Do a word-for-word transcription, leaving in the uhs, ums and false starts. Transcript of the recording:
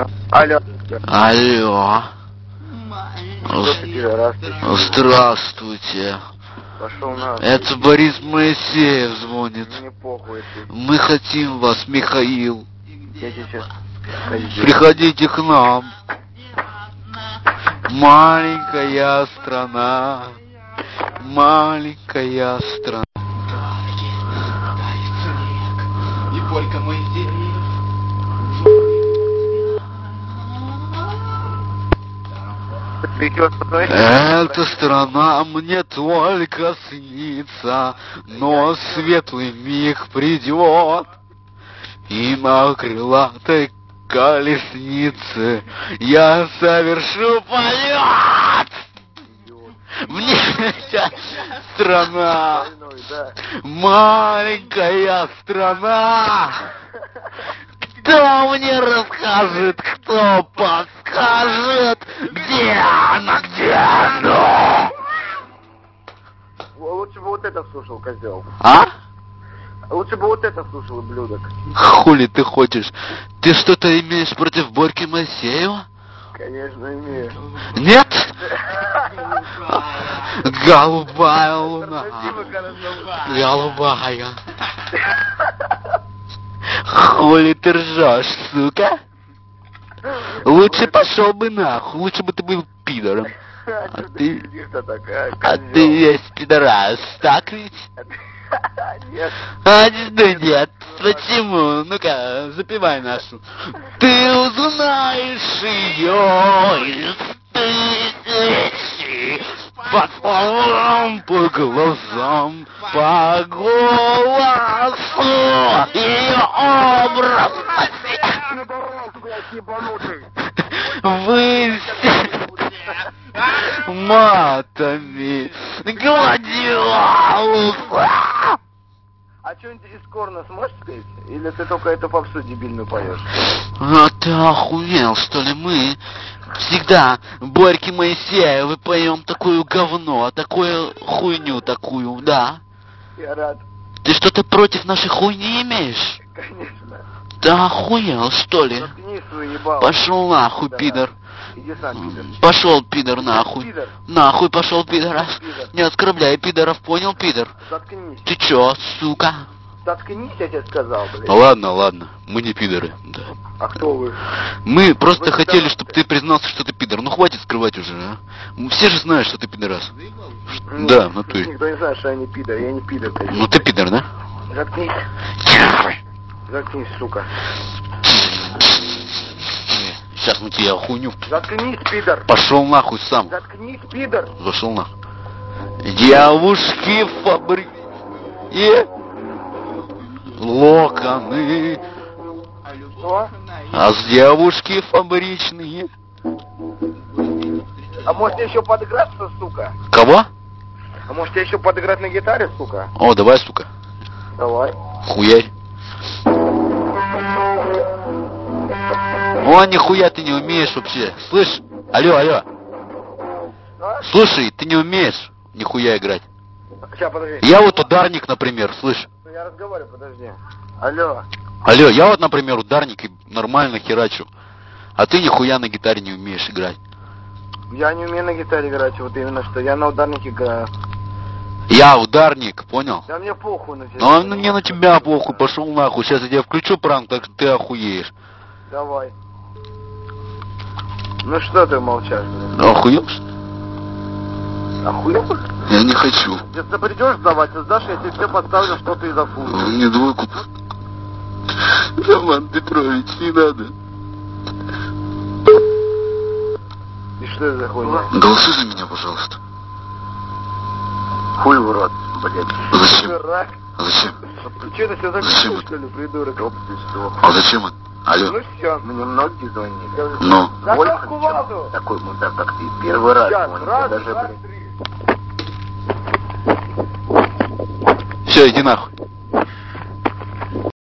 Алло. Алло. Здравствуйте. Здравствуйте. Пошел на... Это Борис Моисеев звонит. Мне похуй. Мы хотим вас, Михаил. Я сейчас... Приходите к нам. Маленькая страна. Маленькая страна. И только Моисеев. Эта страна мне только снится, но светлый миг придет, и на крылатой колеснице я совершу полет. Мне эта страна, маленькая страна. Кто мне расскажет, кто подскажет, где она, где она? Лучше бы вот это слушал, козел. А? Лучше бы вот это слушал, ублюдок. Хули ты хочешь? Ты что-то имеешь против Борьки Моисеева? Конечно, имею. Нет? Голубая луна. Голубая. Хули ты ржешь, сука? Лучше пошел бы нахуй, лучше бы ты был пидором. А ты... А ты весь пидорас, так ведь? Нет. А да нет, почему? Ну-ка, запевай нашу. Ты узнаешь ее из тысячи, по словам, по глазам, по голосу, ее образ. Вы матами гладиолуса. А что-нибудь из Корна сможешь спеть? Или ты только эту попсу дебильную поешь? А ты охуел, что ли? Мы всегда Борьки Моисеевы поем такую говно, такую хуйню такую, да? Я рад. Ты что-то против нашей хуйни имеешь? Конечно. Ты охуел, что ли? Заткни свою ебалу. Пошел нахуй, Да. пидор. Иди сам, пидор. Пошел, пидор, нахуй. Пидор. Нахуй пошел, пидора. Пидор. Не оскорбляй пидоров, понял, пидор? Заткнись. Ты чё, сука? Заткнись, я тебе сказал, блядь. Ну ладно, ладно, мы не пидоры, да. А кто вы? Мы просто Вы хотели, пидорасы. чтобы ты признался, что ты пидор. Ну хватит скрывать уже, а? Все же знают, что ты пидорас. Ну, Да, в натуре. Никто не знает, что я не пидор. Я не пидор, блядь. Ну ты пидор, да? Заткнись. Заткнись, сука. Сейчас мы тебе хуйню. Заткнись, пидор. Пошел нахуй сам. Заткнись, пидор. Зашел нахуй. Девушки фабрики. Локоны. Что? А с девушки фабричные. А может тебе еще подыграться, сука? Кого? А может тебе еще подыграть на гитаре, сука? О, давай, сука. Давай. Хуярь. О, нихуя ты не умеешь вообще. Слышь? Алло, алло. А? Слушай, ты не умеешь нихуя играть. Сейчас, подожди. Я вот ударник, например, слышь. Ну, я разговариваю, подожди. Алло. Алло, я вот, например, ударник и нормально херачу. А ты нихуя на гитаре не умеешь играть. Я не умею на гитаре играть, вот именно что. Я на ударнике играю. Я ударник, понял? Да мне похуй на тебя. Ну, ну мне на тебя похуй, пошел нахуй. Сейчас я тебе включу пранк, так что ты охуеешь. Давай. Ну что ты молчишь, блин? Охуел, что ли? Охуел? Я не хочу. Если ты придешь сдавать, ты сдашь, я тебе все поставлю, что ты за хуй. Мне двойку. Роман Петрович, не надо. И что это за хуйня? Голосуй за меня, пожалуйста. Хуй в рот, блядь. Зачем? Дурак. А зачем? Ты что, ты все Зачем записываешь, это? что ли, придурок? А зачем это? Алло. Ну все. Мне многие звонили. Ну. Да Больше, как чем кувалду? такой мудак, как ты. Первый раз Сейчас, звонит. раз, Я даже, два, блин, три. Все, иди нахуй.